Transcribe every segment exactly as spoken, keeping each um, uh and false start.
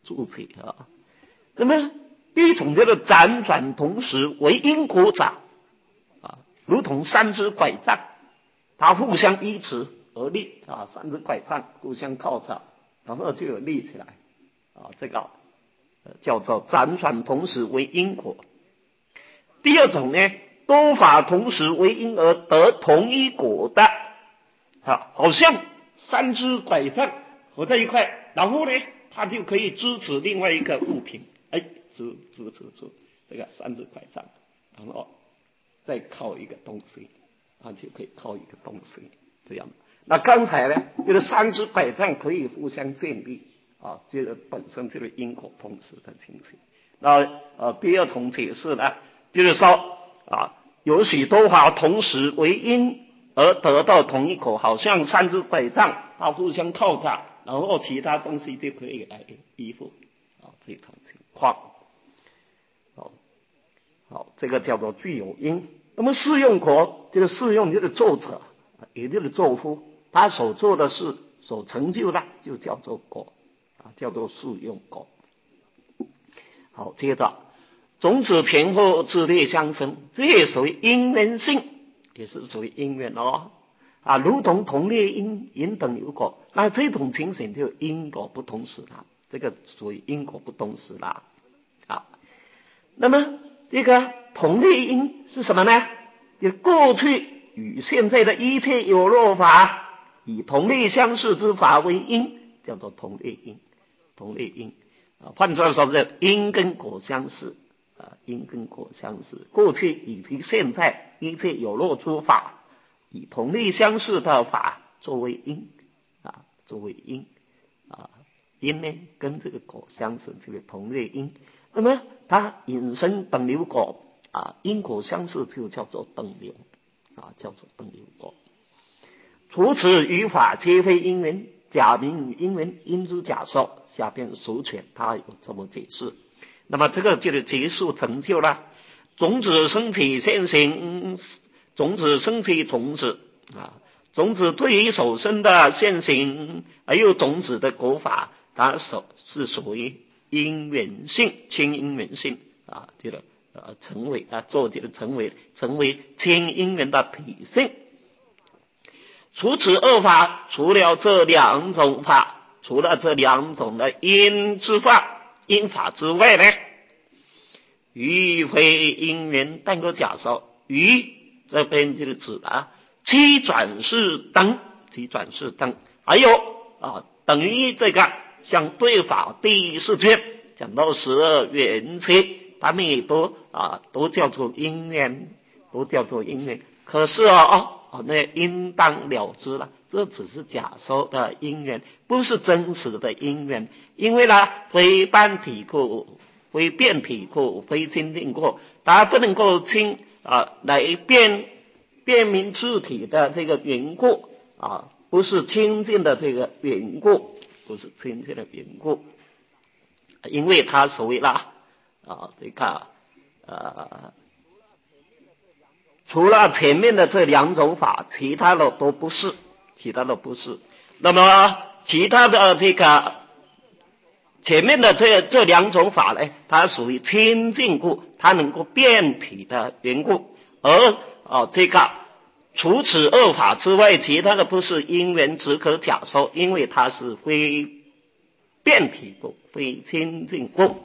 注解啊。那么第一种叫做辗转同时为因果者啊，如同三支拐杖，它互相依持而立啊，三支拐杖互相靠着，然后就有立起来啊，这个、呃、叫做辗转同时为因果。第二种呢，多法同时为因而得同一果的啊，好像三支拐杖合在一块，然后呢，它就可以支持另外一个物品，哎，支支持住这个三支拐杖，然后再靠一个东西，它就可以靠一个东西，这样。那刚才呢，就是三支拐杖可以互相建立啊，这个本身就是因果同时的情形。那呃，第二种解释呢，就是说啊，有许多法同时为因而得到同一果，好像三支拐杖，它互相靠着，然后其他东西就可以来依附啊，这种情况。好，好，这个叫做具有因。那么适用果就是适用就是作者，也就是作夫，他所做的事所成就的就叫做果啊，叫做适用果。好，接着种子前后之列相生，这也属于因缘性，也是属于因缘哦啊，如同同列因，因等有果，那这种情形就因果不同时了，这个属于因果不同时了啊。那么这个同列因是什么呢？就过去与现在的一切有漏法，以同类相似之法为因，叫做同类因。同类因啊，换句话说是因跟果相似啊，因跟果相似。过去以及现在一切有漏之法，以同类相似的法作为因啊，作为因啊，因呢跟这个果相似，这个同类因。那么它引申等流果啊，因果相似就叫做等流啊，叫做等流果。除此语法皆非因缘，假名与因缘，因之假说。下边熟诠它有这么解释。那么这个就是结束成就了。种子升起现行，种子升起种子啊，种子对于所生的现行，还有种子的果法，它所是属于因缘性，轻因缘性啊，这个呃成为啊，做这个成为成为轻因缘的体性。除此二法，除了这两种法，除了这两种的因之法、因法之外呢，余非因缘，但个假说。余这边就是指啊，七转世灯，七转世灯，还有啊，等于这个像对法第四卷讲到十二缘起，他们也都啊都叫做因缘，都叫做因缘。可是啊哦，那应当了之了，这只是假说的因缘，不是真实的因缘。因为呢，非半体故，非变体故，非清净故，它不能够清啊来辨辨明自体的这个缘故啊，不是清净的这个缘故，不是清净的缘故，因为它属于啦啊这个呃。除了前面的这两种法，其他的都不是，其他的不是。那么其他的这个前面的这这两种法呢，它属于清净故，它能够变体的缘故。而啊这个除此二法之外，其他的不是因缘，只可假说，因为它是非变体故，非清净故。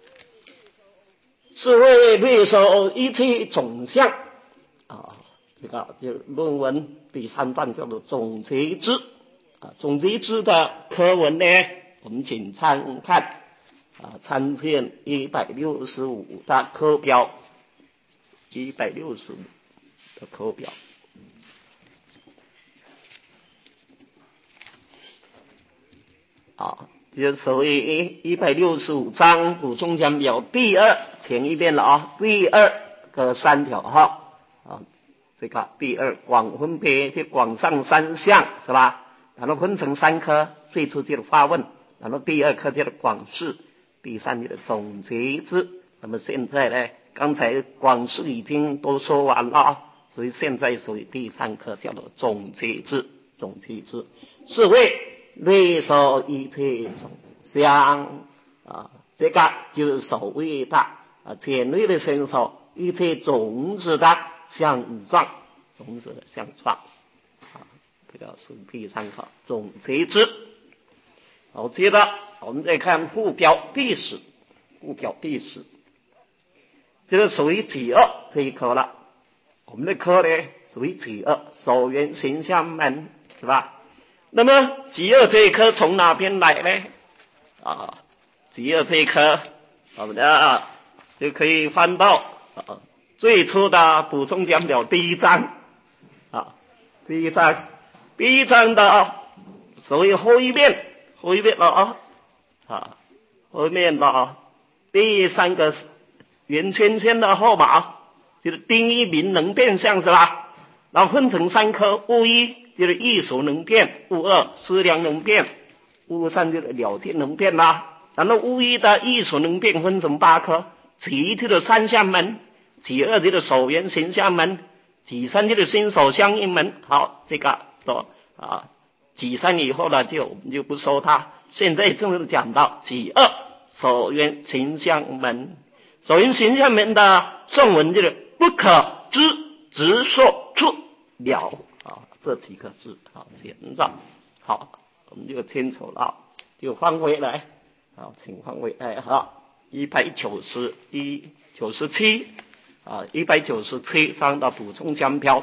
是为略说一切总相。啊，这个就论文第三段叫做总结之啊，总结之的课文呢，我们请参看啊，参见一百六十五的课表，一百六十五的课表。啊，就所谓一百六十五章补充讲表第二，前一遍了啊，第二个三条哈。啊，这个第二广分别就广上三项是吧？然后分成三科，最初就是发问，然后第二科就是广释，第三就是总结之。那么现在呢，刚才广释已经都说完了，所以现在属于第三科叫做总结之，总结之是为略说一切总相啊，这个就是所谓的啊简略的伸手，一切种子的相状，种子的相状啊，这个是第三课总结之。好，接着我们再看附表第十，附表第十，这个属于己二这一科了。我们的科呢属于己二，手缘形象门，是吧？那么己二这一科从哪边来呢？啊，己二这一科，我们的就可以翻到啊最初的补充讲表第一章啊，第一章，第一章的所谓后一面。后一面了啊，啊，后面的啊，第三个圆圈圈的号码就是丁一名能变相，是吧？然后分成三科，物一就是易熟能变，物二思量能变，物三就是了见能变啦。然后物一的易熟能变分成八科，己一就是三相门，己二就是手缘形象门，己三就是心手相应门。好，这个都啊。己三以后呢，就我们就不说它。现在正式讲到己二手缘形象门，手缘形象门的正文就是不可知直说出了啊，这几个字好写着。好，我们就清楚了，就翻回来，好，请翻回来哈，一百九十一、九十七啊，一百九十七章的补充讲表。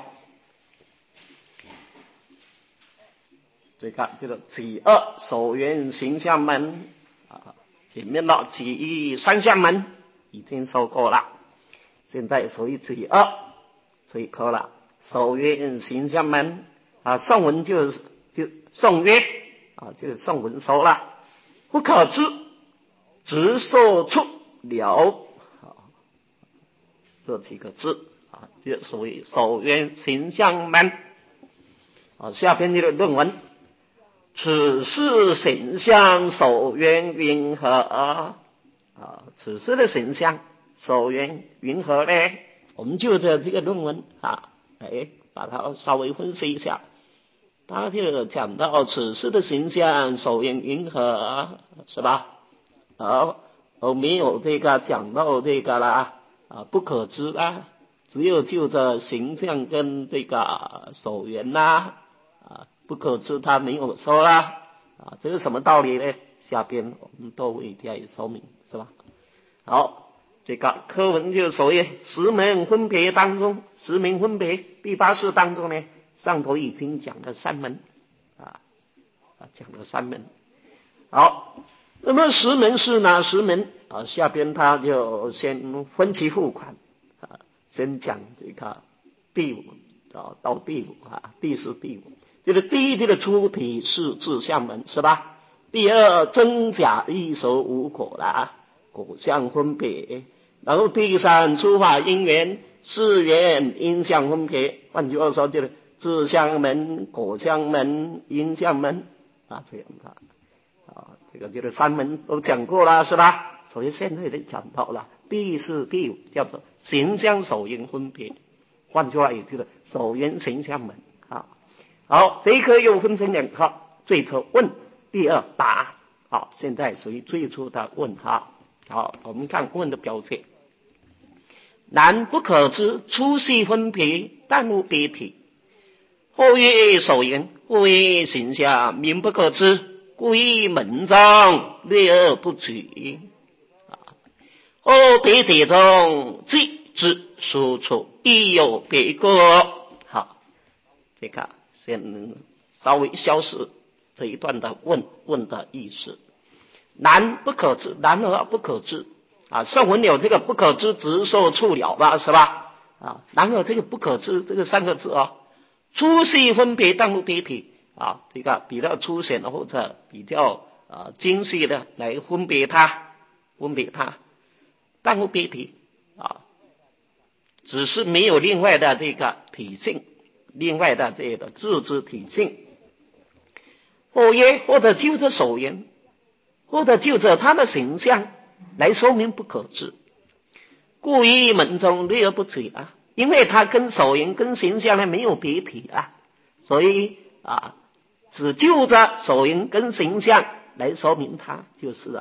所以看这个己二手缘形象门啊，前面的己一三相门已经说过了，现在属于己二这一科了。手缘形象门啊，宋文就是就宋曰啊，就是宋文说了，不可知直说出了啊，这几个字啊，就属于手缘形象门啊。下边这个论文。此事形象手缘云何啊？此事的形象手缘云何呢？我们就着这个论文啊，哎，把它稍微分析一下。他就讲到此事的形象手缘云何，是吧？而而没有这个讲到这个啦啊，不可知啦，只有就着形象跟这个手缘啦啊。不可知他没有说啦啊，这是什么道理呢？下边我们都会加以说明，是吧？好，这个课文就所谓十门分别当中，十门分别第八式当中呢，上头已经讲了三门啊啊，讲了三门。好，那么十门是哪十门啊？下边他就先分期付款啊，先讲这个第五啊到第五啊，第四第五。就是第一，这个出体是自相门，是吧？第二，真假异熟无果啦，果相分别。然后第三，出法因缘是缘因相分别。换句话说，就是自相门、果相门、因相门啊，这样的啊，这个就是三门都讲过了，是吧？所以现在就讲到了第四、第五，叫做形象手因分别。换句话也就是手缘形象门啊。好，这一课又分成两课，最初问，第二答。好，现在属于最初的问哈。好，我们看问的标题。然不可知，粗细分别，但无别体。或曰手缘，或曰形象，名不可知，故于门中略而不举。或别体中，即之输出，亦有别个。好，这个。先稍微消失这一段的问问的意思。然不可知，然而不可知啊，圣文有这个不可知直说处了吧，是吧？啊，然而这个不可知这个三个字啊，粗细分别但无别体啊，这个比较粗显的或者比较啊精细的来分别它，分别它，但无别体啊，只是没有另外的这个体性。另外的这个自知体性，或曰或者就着手缘，或者就着他的形象来说明不可知，故于门中略而不举啊，因为他跟手缘跟形象呢没有别体啊，所以啊只就着手缘跟形象来说明他就是啊，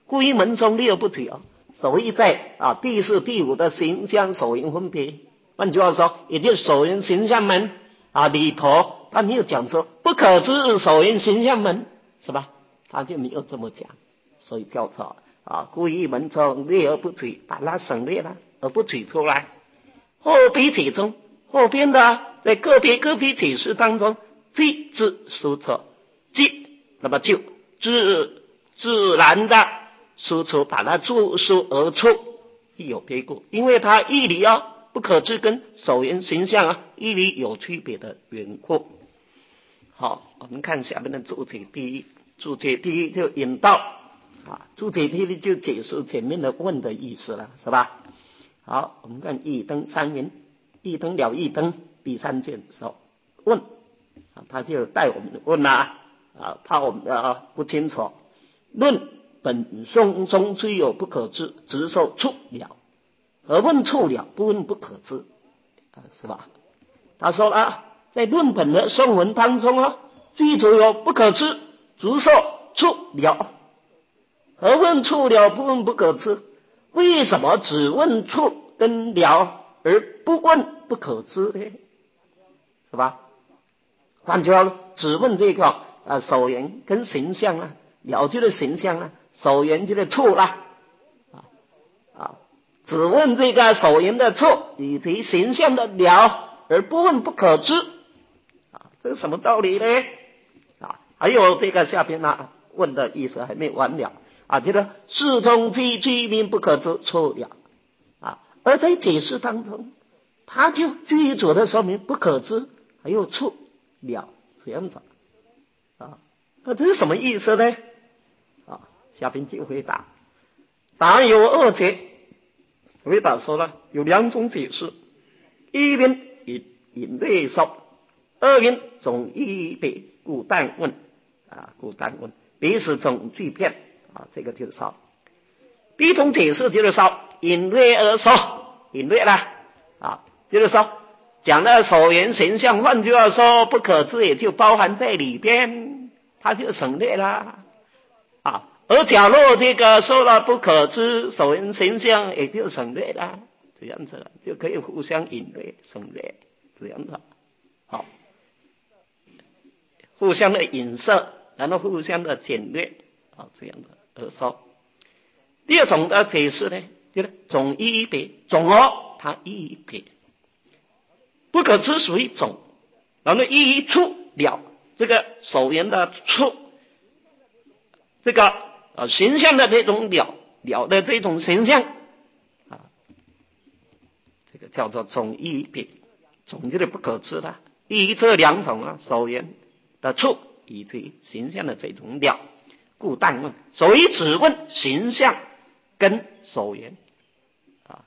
故一门中立而不取啊。所以在啊第四、第五的形象手淫分别，换句话说，也就是手淫形象门啊里头，他没有讲说不可知手淫形象门，是吧？他就没有这么讲，所以叫做啊故一门中立而不取，把它省略了而不取出来。后笔解中后边的在个别个别解释当中，即自输出，即那么就自自然的输出，把它注释而出，亦有别故，因为它义理啊不可知跟手淫形象啊义理有区别的缘故。好，我们看下面的注解第一，注解第一就引导啊，注解第一就解释前面的问的意思了，是吧？好，我们看一灯三云，一灯了一灯第三卷首问啊，他就带我们问啊啊，怕我们啊不清楚。论本颂中虽有不可知，直受触了，何问触了，不问不可知啊，是吧？他说啊，在论本的颂文当中啊，最主有不可知，直受触了，何问触了，不问不可知？为什么只问触跟了而不问不可知呢？是吧？换句话说，只问这个啊手缘跟形象啊，了就是形象啊，手缘就是触啦啊啊，只问这个手缘的触以及形象的了，而不问不可知啊，这是什么道理呢？啊，还有这个下边呢、啊、问的意思还没完了啊，这个事中即居民不可知触了啊，而在解释当中，他就具足的说明不可知还有触了这样子啊，那这是什么意思呢？啊，下边就回答，答案有二解。回答说了有两种解释，一边引引略说，二边总一别，故但问啊，故但问，彼此总具变啊，这个就是说，第一种解释就是说引略而说，引略啦啊，就是说讲了手缘形象，换句话说不可知也就包含在里边，它就省略啦啊。而假若这个说了不可知手缘形象，也就省略了，这样子了，就可以互相引略省略，这样子好，互相的影射，然后互相的简略啊，这样的而说。第二种的解释呢，就是总一别，总哦它一别，不可知属于总，然后一触了这个手缘的触，这个啊形象的这种了了的这种形象啊，这个叫做总一别，总就是不可知的，一这两种啊手缘的触以及形象的这种了，故但问，所以只问形象跟手缘啊，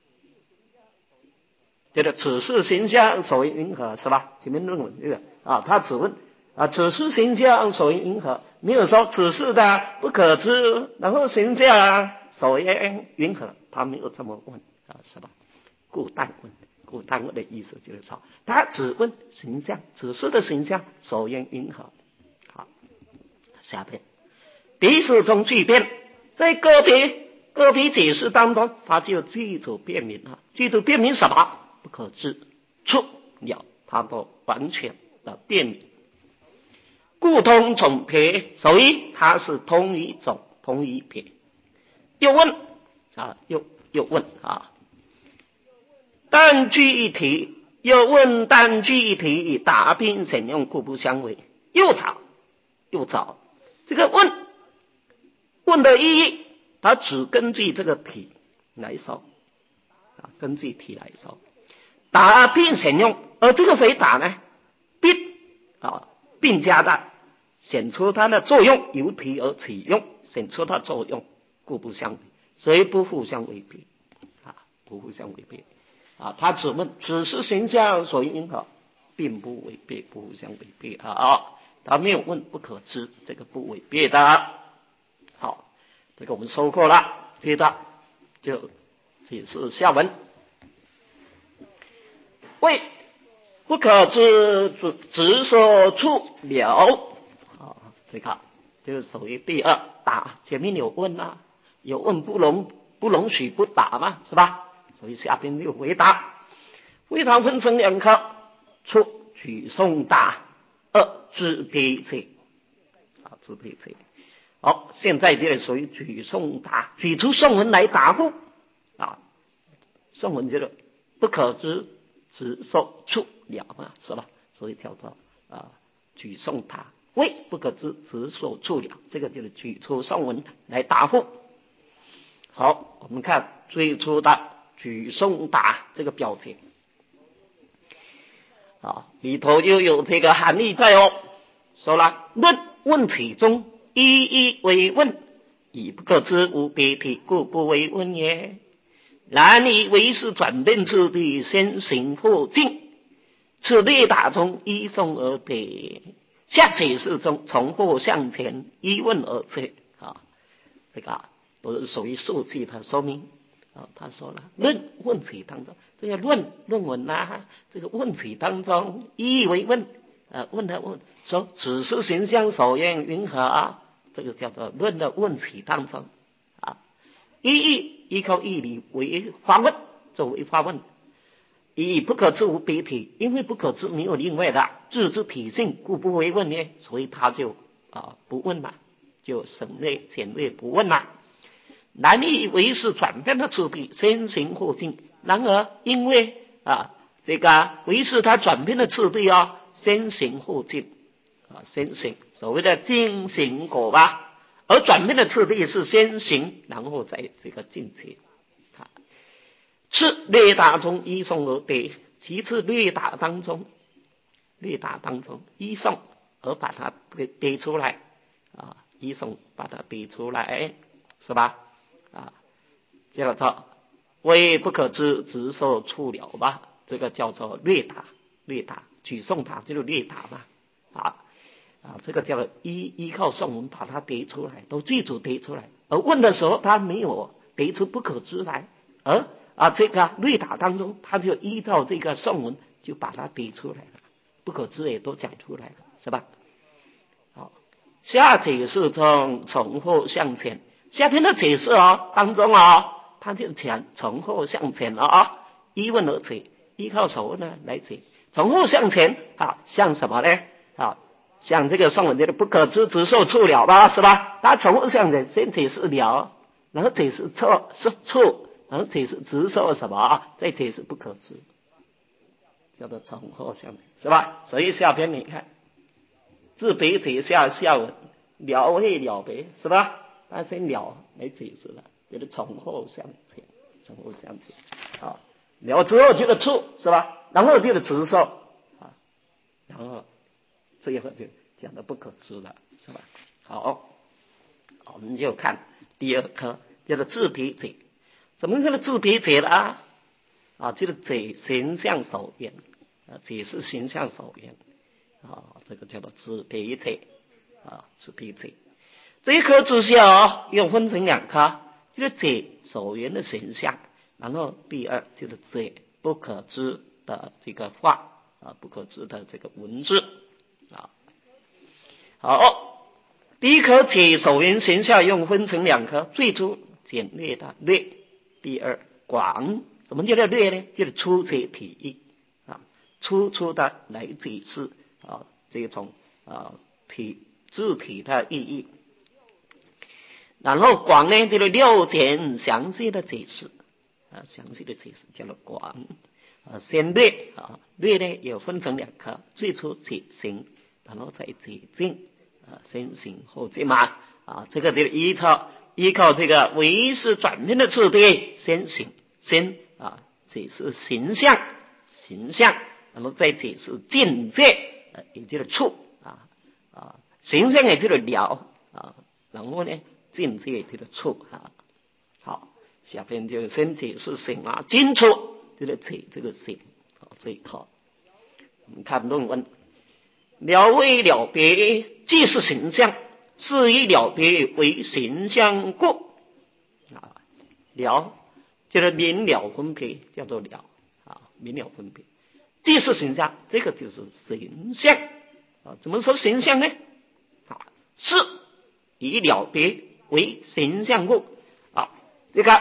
这个此事形象手缘云何，是吧？前面论文这个啊，他只问啊，此事形象手缘云何，没有说此事的不可知，然后形象手缘云何，他没有这么问啊，是吧？故但问，故但问的意思就是说，他只问形象，此事的形象手缘云何。好，下边第四种具变，在个别个别解释当中，它就具足辨明了，具足辨明什么？不可知触了，它都完全的辨明。故通总别，所以它是通一总，通一别。又问啊，又又问啊，但具一体，又问但具一体，答并选用，故不相违。又找又找，这个问问的意义，它只根据这个体来说啊，根据体来说，答并选用，而这个回答呢，并啊并加的显出它的作用，由体而起用，显出它作用，故不相违，所以不互相违背啊，不互相违背啊。他只问此事形象所云何，并不违背，不互相违背啊。他没有问不可知，这个不违背的。好，这个我们说过了，接着就解释下文。为不可知直说触了，啊，这个就是属于第二答。前面有问啊， 有问不容不容许不答嘛，是吧？所以下边就回答。回答分成两科，初举送答，二自卑者。啊，自卑者。好，现在这里属于举送答，举出送文来答复啊。送文这个不可知直受处了嘛，是吧？所以叫做啊举送答，谓不可知直受处了，这个就是举出送文来答复。好，我们看最初的举送答这个表情啊，里头又有这个含义在哦。说了，论问题中一一为问，以不可知无别体，故不为问也。然以为是转变次第，先行后进，此略答中依送而得，下解释中从后向前依问而至啊。这个不是属于数据的说明啊。他说了，论问题当中，这个论论文啊，这个问题当中一一为问啊，问他问说此事形象所愿云何啊？这个叫做论的问题当中啊，一一依靠义理为发问，作为发问，以不可知无别体，因为不可知没有另外的自之体性，故不为问呢，所以他就啊不问了，就省略简略不问了。然以为是转变的次第，先行后进。然而因为啊这个为是它转变的次第啊，先行后进啊，先行所谓的进行果吧。而转变的次第是先行，然后再这个进行。次略答中依送而得，其次略答当中，略答当中依送而把它得出来啊，依送把它得出来，是吧？啊，叫做为不可知直受处了吧，这个叫做略答，略答举送答就是略答嘛，啊。啊，这个叫做依依靠送文把它得出来，都记住得出来。而问的时候，他没有得出不可知来，而啊这个略答当中，他就依照这个送文就把它得出来了，不可知也都讲出来了，是吧？好，下解释中从后向前，下篇的解释哦当中啊，他就讲从后向前了啊，依问而解，依靠什么呢来解？从后向前啊，向什么呢？啊。像这个送文的不可知直受处了吧，是吧？他从后向前先解释了，然后解释错是处，然后解释直受什么，再解释不可知，叫做从后向前，是吧？所以下篇你看，自别解下下文了会了别，是吧？他先了来解释了，就是从后向前，从后向前，好，了之后就是处，是吧？然后就是直受啊，然后。最后就讲的不可知了，是吧？好，我们就看第二科，叫做自别者。什么叫做自别者啊？啊，就是者形象所言啊，者是形象所言啊，这个叫做自别者啊，自别者。这一科之下啊，又分成两科，就是者所言的形象，然后第二就是者不可知的这个话啊，不可知的这个文字。啊，好，第一科解所言形象用分成两科，最初简略的略，第二广。什么叫做略呢？就是粗解体意啊，粗粗的来解释啊这种啊体字体的意义。然后广呢，就是了解详细的解释啊，详细的解释叫做广。啊，先略啊，略呢也分成两科，最初解行，然后再解进啊，先行后进嘛啊，这个就依靠依靠这个为是转变的次第，先行先啊解释形象形象，然后再解释境界，呃、啊，也就是处啊啊，形象也就是了啊，然后呢境界就是处啊。好，下边就先解释行啊，进处。就是解这个形啊，这一套。我们看论文，了为了别，既是形象，是以了别为形象故啊。了就是明了分别，叫做了啊，明了分别。既是形象，这个就是形象啊。怎么说形象呢？啊，是以了别为形象故啊， 这个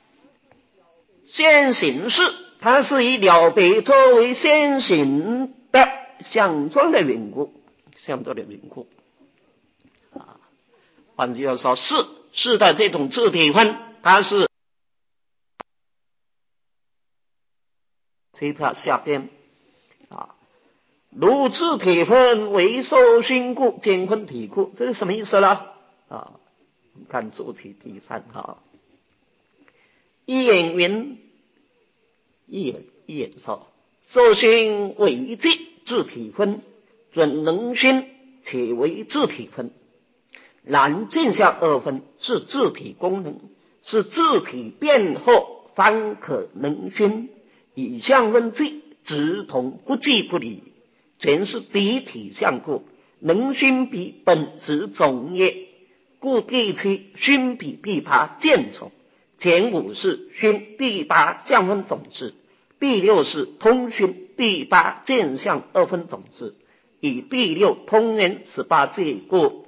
先行式，它是以了别作为先行的象状的缘故，象状的缘故啊。换句话说，是是的这种自体分，它是这它下边啊，如自体分为受熏故，见分体故，这是什么意思呢？啊，我们看主体第三啊，一眼云，一眼一眼说，受熏为即自体分，准能熏且为自体分。然见象二分是自体功能，是自体变后方可能熏，以相分际直同不即不离，全是彼体相故，能熏彼本质种也。故第七熏彼第八见种，前五是熏第八相分种子，第六是通熏第八见相二分种子，以第六通圆十八界故。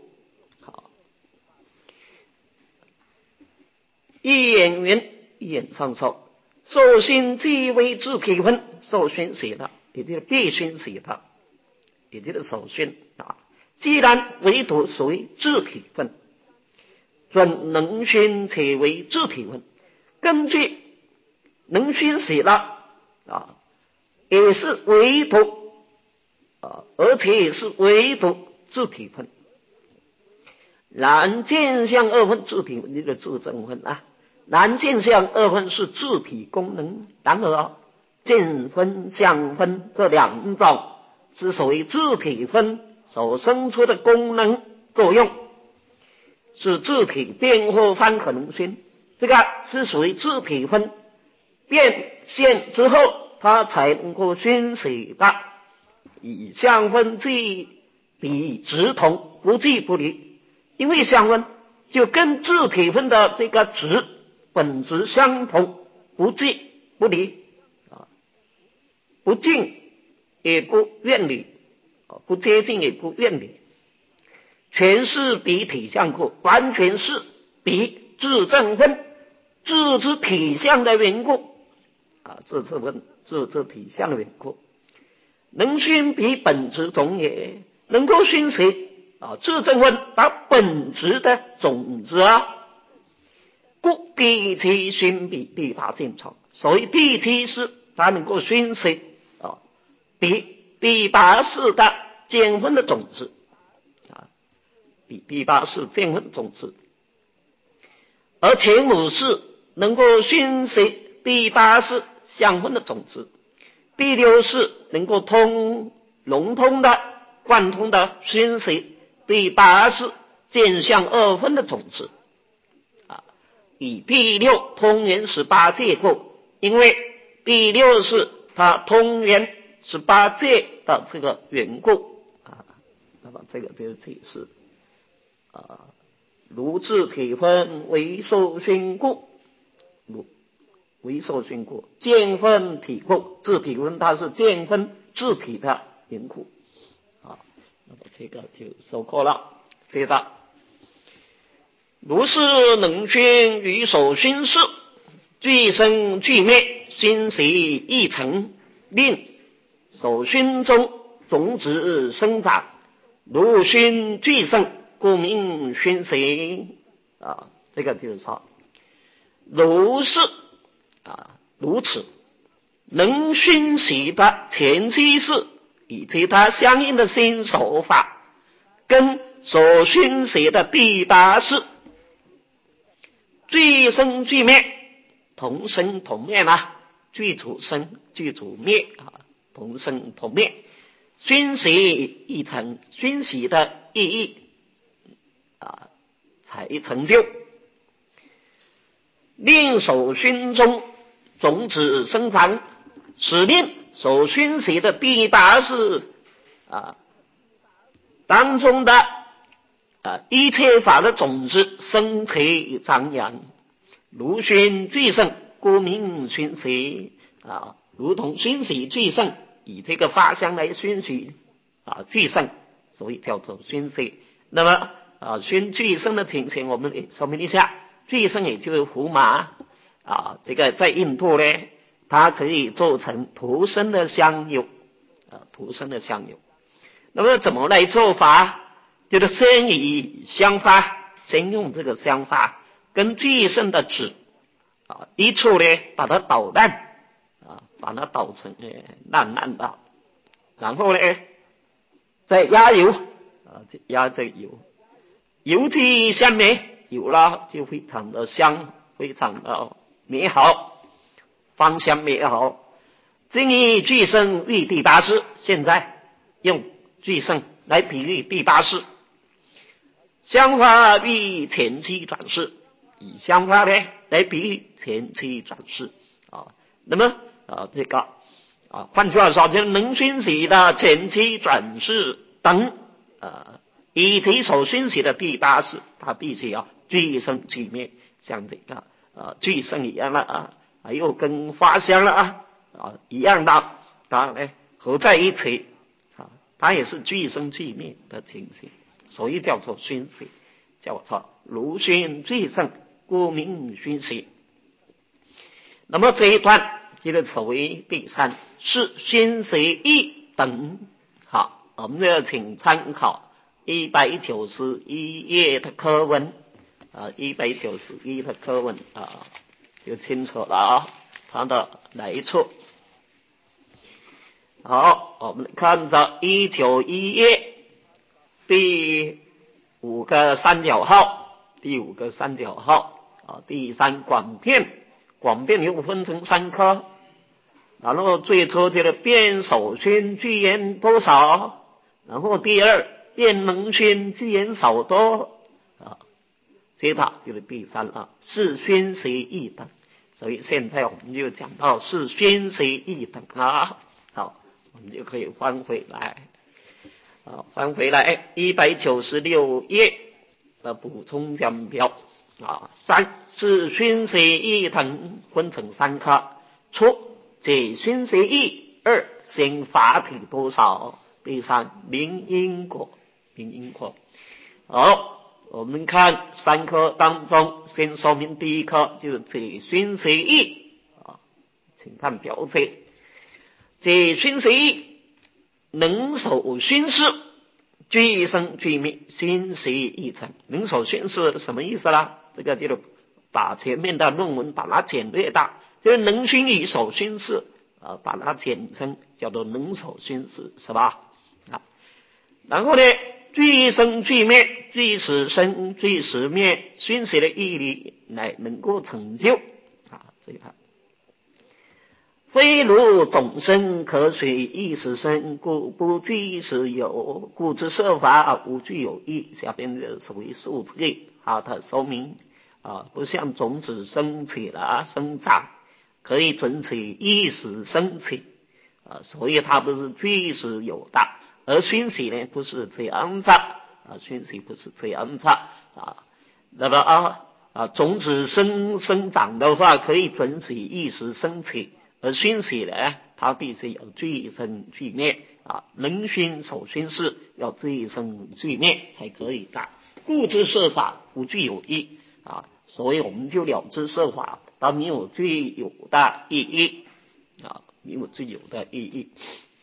一眼云，一眼上说，受熏即为自体分，受熏写的，也就是必熏写的，也就是受熏啊。既然唯独属为自体分，准能熏且为自体分。根据能熏写了啊，也是唯独啊，而且也是唯独自体分。然见相二分自体分，这个自证分啊。然见相二分是自体功能，然而见分、相分这两种是属于自体分所生出的功能作用，是自体变后方可能熏，这个是属于自体分变现之后，它才能够熏洗的，以相分即彼直同，不即不离。因为相分就跟自体分的这个值本质相同，不即不离啊，不近也不远离，不接近也不远离，全是彼体相故，完全是彼自证分自之体相的缘故啊，自之分自之体相的缘故，能熏彼本质种也，能够熏习啊，自证分把本质的种子啊。故第七熏彼第八见种，所以第七是它能够熏习啊，比第八是的见分的种子啊，比第八是见分的种子，而前五是能够熏习第八是相分的种子，第六是能够通融通的贯通的熏习第八是见相二分的种子。以第六通圆十八界故，因为第六是它通圆十八界的这个缘故啊，那么这个就是解释啊，如自体分为受熏故，如为受熏故，见分体故，自体分它是见分自体的缘故啊，那么这个就收获了，接着。如是能熏与手熏事，俱生俱灭，熏习一成，令手熏中种子生长。如熏俱生，故名熏习啊。这个就是说，如是啊，如此能熏习的前期是以及它相应的新手法，跟所熏习的第八式。俱生俱灭，同生同灭啊，俱主生，俱主灭啊，同生同灭。熏习一成，熏习的意义啊，才成就。令手熏中种子生长，使令手熏习的第八是啊当中的啊，一切法的种子生起张扬，如熏俱生，故名熏习啊，如同熏习俱生，以这个法相来熏习啊俱生，所以叫做熏习。那么啊，熏俱生的情形，我们也说明一下。 俱胜也就是胡麻啊，这个在印度呢，它可以做成涂身的香油啊，涂身的香油。那么怎么来做法？就是先以香花，先用这个香花跟俱胜的籽啊，一处呢把它捣烂啊，把它捣成呃烂烂的，然后呢再压油啊，压这个油，油剂下面有了就非常的香，非常的美好，芳香美好。今以俱胜喻第八世，现在用俱胜来比喻第八世。香花喻前期转世，以香花呢来比喻前期转世啊。那么啊这个啊，换句话说，就能熏习的前期转世等呃，以提所熏习的第八世，它必须要俱胜俱灭，像这个呃俱胜一样了啊，还有跟花香了啊啊一样的，当然呢合在一起啊，它也是俱胜俱灭的情形。所以叫做熏习，叫做如熏俱胜，故名熏习。那么这一段就是所谓第三是熏习一等。好，我们要请参考一百九十一页的课文啊，一百九十一的课文啊，就清楚了啊，它的来处。好，我们看着一九一页。第五个三角号，第五个三角号啊，第三广辩，广辩又分成三科，然后最初这个辩首熏俱言多少，然后第二辩能熏俱言少多啊，这套就是第三啊，是熏习一等。所以现在我们就讲到是熏习一等啊，好，我们就可以翻回来。啊，翻回来一百九十六页的补充讲表啊，三是熏习一等分成三科，初解熏习一，二显法体多少，第三明因果，明因果。好，我们看三科当中，先说明第一科就是解熏习一啊，请看表解，解熏习一。能守熏事，俱胜俱灭，熏习一层。能守熏事什么意思啦？这个就是把前面的论文把它简略的，就是能熏与守熏事啊，把它简称叫做能守熏事，是吧？啊，然后呢，俱生俱灭，俱使生，俱使灭，熏习的毅力乃能够成就啊，这个。非如总生可随意识生，故不具实有，故知设法无具有义。下边的属于数字啊，它说明啊，不像种子升起了生长，可以准许意识升起啊，所以它不是具实有的。而熏习呢，不是这样子啊，熏习不是这样子啊。那么啊啊，种子生生长的话，可以准许意识升起。而熏习呢，它必须要俱生俱灭啊，能熏守熏事要俱生俱灭才可以的。故知设法不具有义啊，所以我们就了知设法它没有具有的意义啊，没有具有的意义。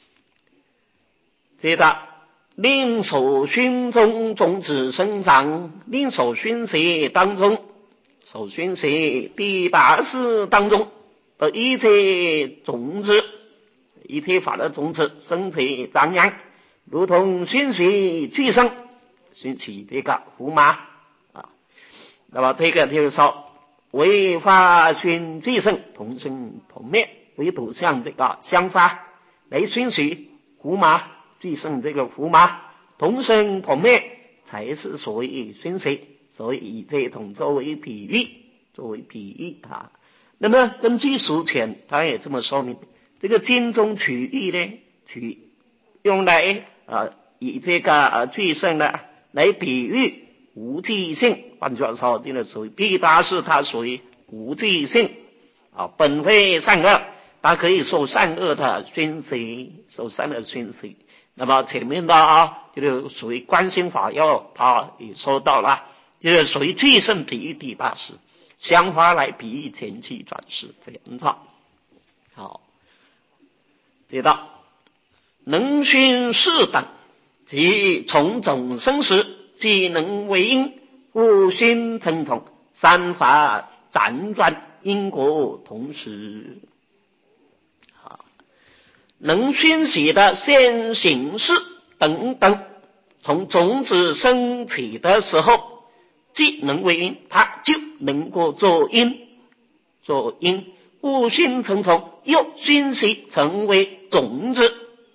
接着，令守熏中种子生长，令守熏习当中，守熏习第八世当中。而一切种子，一切法的种子生起张扬，如同熏习俱生，熏习这个胡麻啊。那么这个就是说，为法熏俱生，同生同灭，唯独像这个香花来熏习胡麻，俱生这个胡麻，同生同灭，才是所谓熏习。所以以这种作为比喻，作为比喻啊。那么根据书前他也这么说明，这个经中取义呢，取用来啊以这个啊俱胜呢来比喻无记性，换句话说，这个属于第八世，它属于无记性啊，本非善恶，它可以受善恶的熏习，受善恶熏习。那么前面的啊，就是属于观心法要，他也说到了，就是属于俱胜比喻第八世。 相法来比喻前期转世这样子。好，接到能熏世等及种种生死，既能为因，互心成同，三法辗转，因果同时。好，能熏习的现行识等等，从种子升起的时候，既能为因，它就能够做因，做因互熏成同，又熏习成为种子，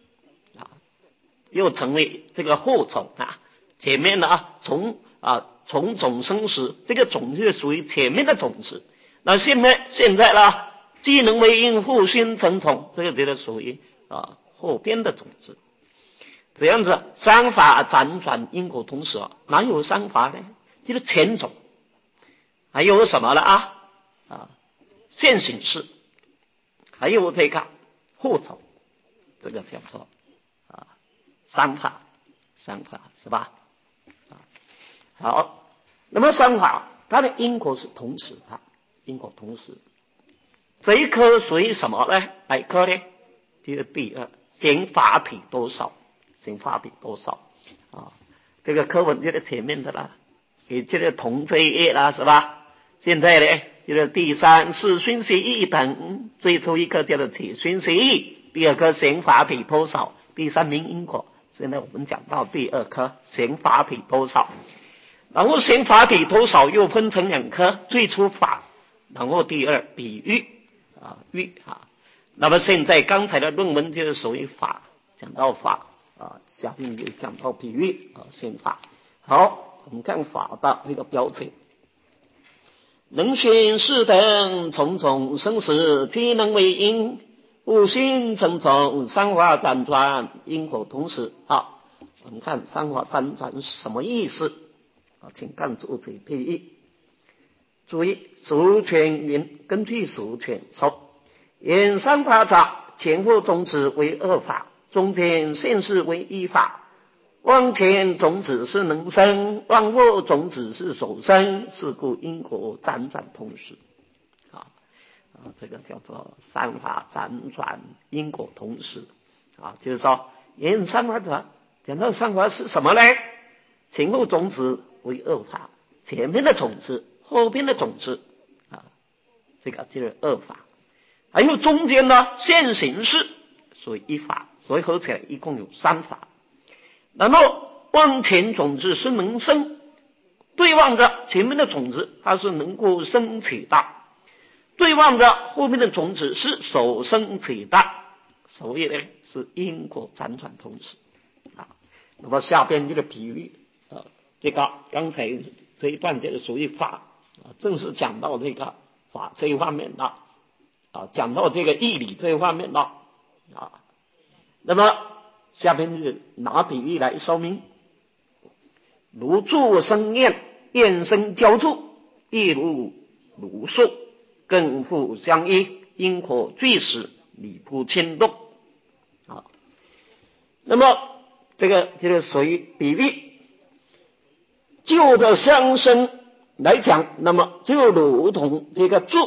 又成为这个后种啊。前面的啊，从啊从种生死，这个种就属于前面的种子。那现在现在呢，既能为因，互熏成同，这个就属于啊后边的种子。这样子，三法辗转，因果同时。哪有三法呢？就是前种，还有什么了啊？啊，现行识，还有这个后种，这个叫做啊三法，三法是吧？啊，好，那么三法它的因果是同时的，因果同时。这一颗属于什么呢？哪一颗呢？就是第二，显法体多少？显法体多少？啊，这个课文就在前面的啦，也就是同这一页啦，是吧？现在呢，就是第三是熏习义等，最初一个叫做起熏习义，第二个显法体多少？第三名因果。现在我们讲到第二颗显法体多少，然后显法体多少又分成两颗，最初法，然后第二比喻啊喻啊。那么现在刚才的论文就是属于法，讲到法啊，下面就讲到比喻啊显法。好，我们看法的这个标准。能熏世等种种生死，皆能为因，互熏成同，三法辗转，因果同时。好，我们看三法辗转是什么意思啊？请看注解第一。注意，俗权云，根据俗权说，言三法者，前后种子为二法，中间现世为一法。往前种子是能生，往后种子是所生，是故因果辗转同时。啊啊，这个叫做三法辗转，因果同时。啊，就是说，言三法者，讲到三法是什么呢？前后种子为二法，前面的种子，后边的种子，啊，这个就是二法。还有中间呢，现行识属于一法，所以合起来一共有三法。然后往前种子是能生，对望着前面的种子，它是能够升起的；对望着后面的种子是所升起的，所以呢是因果辗转同时啊。那么下边这个比喻啊，这个刚才这一段就是属于法啊，正是讲到这个法这一方面的啊，讲到这个义理这一方面的啊。那么下边就拿比喻来说明，如柱生焰，焰生浇筑，亦如如树，更互相依，因果俱始，理不牵动。啊，那么这个就是属于比喻。就着相生来讲，那么就如同这个柱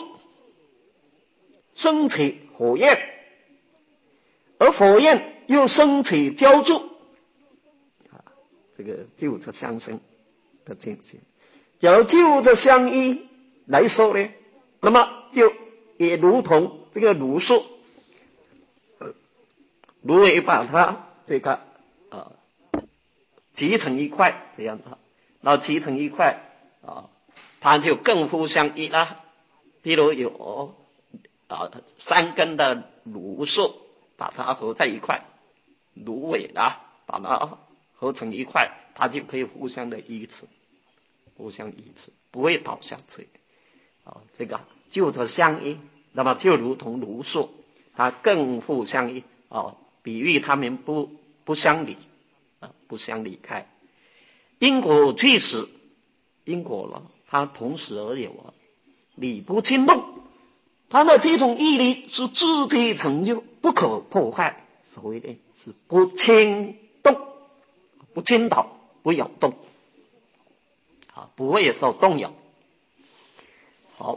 升起火焰，而火焰又升起浇筑，啊，这个就着相生的进行。假如就着相依来说呢，那么就也如同这个芦树，芦苇把它这个呃集成一块这样的，然后集成一块啊，它就更互相依了。比如有啊三根的芦树，把它合在一块。芦苇啊，把它合成一块，它就可以互相的依持，互相依持，不会倒下去。啊，这个就着相依，那么就如同芦树，它更互相依。啊，比喻它们不不相离，啊，不相离开。因果俱始，因果了，它同时而有啊，理不牵动。它的这种毅力是自己成就，不可破坏。所谓的是不牵动，不牵倒，不摇动，啊，不会受动摇。好，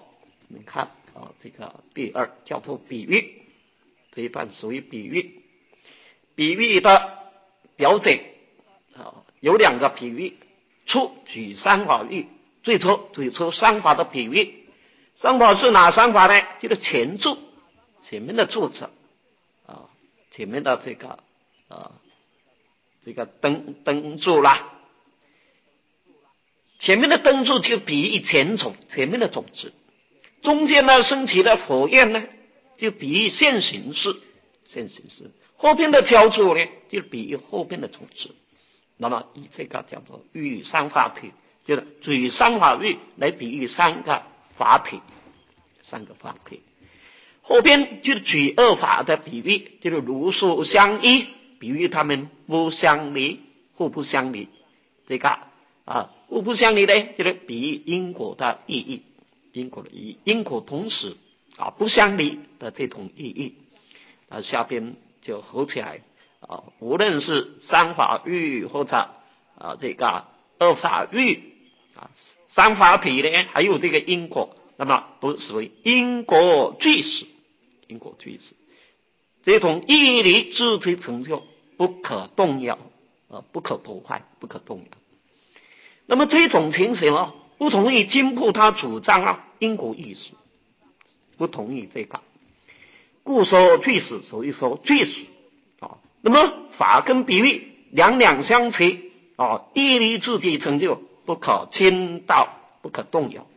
看啊，这个第二叫做比喻，这一段属于比喻。比喻的表解啊，有两个比喻。初举三法喻，最初举出三法的比喻。三法是哪三法呢？就是前注，前面的注者啊，前面的这个啊，这个灯灯柱啦。前面的灯柱就比喻前种，前面的种子。中间呢升起的火焰呢，就比喻现行式，现行式。后边的浇筑呢，就比喻后边的种子。那么以这个叫做喻三法体，就是举三法喻来比喻三个法体，三个法体。后边就是举二法的比喻，就是如数相依，比喻他们不相离，互不相离。这个啊，互不相离呢，就是比喻因果的意义，因果的意义，因果同时啊不相离的这种意义。啊，下边就合起来啊，无论是三法喻或者啊这个二法喻啊，三法体呢，还有这个因果，那么都属于因果俱实，因果俱实。这种义理智慧成就不可动摇啊，不可破坏，不可动摇。那么这种情形啊，不同意经部他主张啊因果意识，不同意这个。故说俱实，所以说俱实啊。那么法跟比喻两两相齐啊，义理自己成就不可倾倒，不可动摇。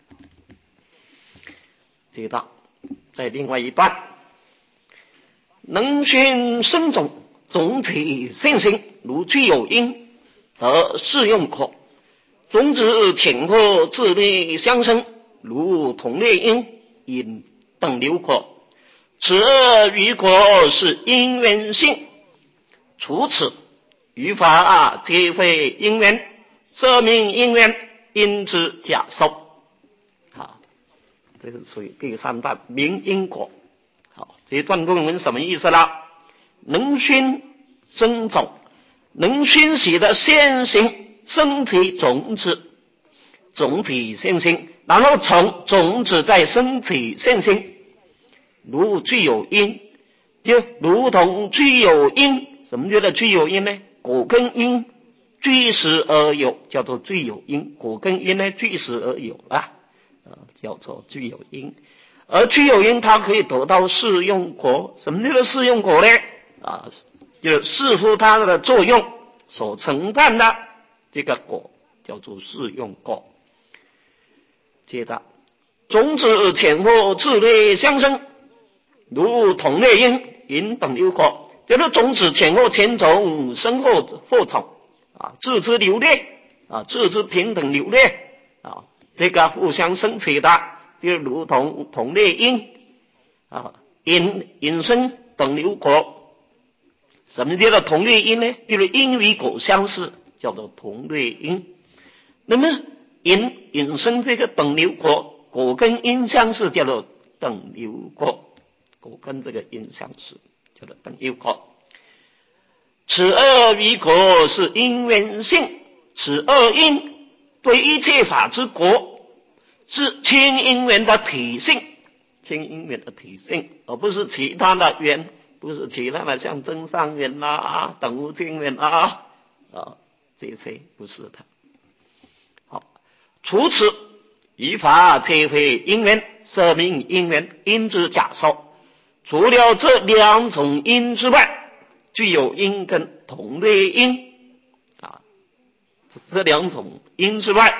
接到在另外一段，能熏生种，种体现行，如具有因而适用果。种子前后自律相生，如同类因，因等流果。此二余果是因缘性，除此余法皆非因缘，色名因缘，因之假受。好，这是属于第三段明因果。好，这一段论文什么意思呢？能熏生种，能熏习的现行身体种子，种体现行，然后从种子在身体现行。如具有因，就如同具有因。什么叫做具有因呢？果跟因俱实而有，叫做具有因。果跟因呢俱实而有啊，呃，叫做具有因。而具有因，它可以得到适用果。什么叫做适用果呢？啊，就视乎它的作用所承担的这个果，叫做适用果。接着，种子前后自类相生，如同类因，因等流果。就是种子前后前种，身后后种啊，自之流列啊，自之平等流列啊，这个互相生起的，就如同同类因啊，因引生等流果。什么叫做同类因呢？就是因与果相似，叫做同类因。那么因引生这个等流果，果跟因相似，叫做等流果。果跟这个因相似，叫做等流果。此二余果是因缘性，此二因对一切法之果是亲因缘的体性，亲因缘的体性，而不是其他的缘，不是其他的像增上缘啊、等无尽缘啊啊这些不是它。好，除此余法皆非因缘，色名因缘，因之假受。除了这两种因之外，具有因跟同类因啊，这两种因之外，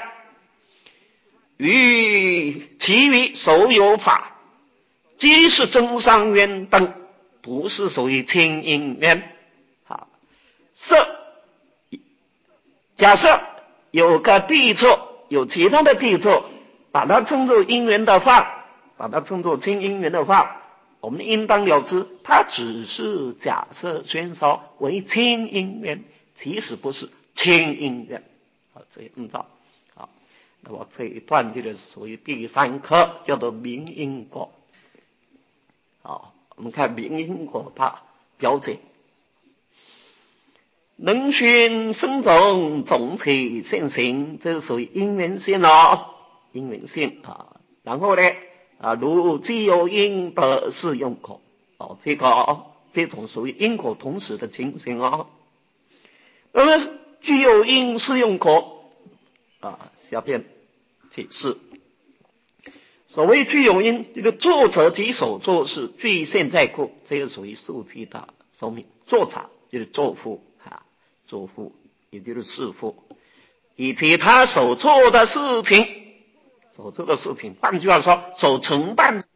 与其余所有法，皆是增上缘等，不是属于亲因缘。好，色假设有个地座，有其他的地座，把它称作因缘的话，把它称作亲因缘的话，我们应当了知，它只是假设宣说为亲因缘，其实不是亲因缘。好，这样照。好，那么这一段就是属于第三课，叫做明因果。好，我们看明因果它表解。能熏生种，种体现行，这是属于因缘性哦，因缘性啊。然后呢， 啊，如具有因的适用口哦，这个、哦、这种属于因果同时的情形哦。那么具有因适用口啊，下边解释。所谓具有因，这个作者及所作事具现在故，这个属于数据的说明。作者就是作父啊，作父也就是弑父，以及他所做的事情，所做的事情，换句话说，所承办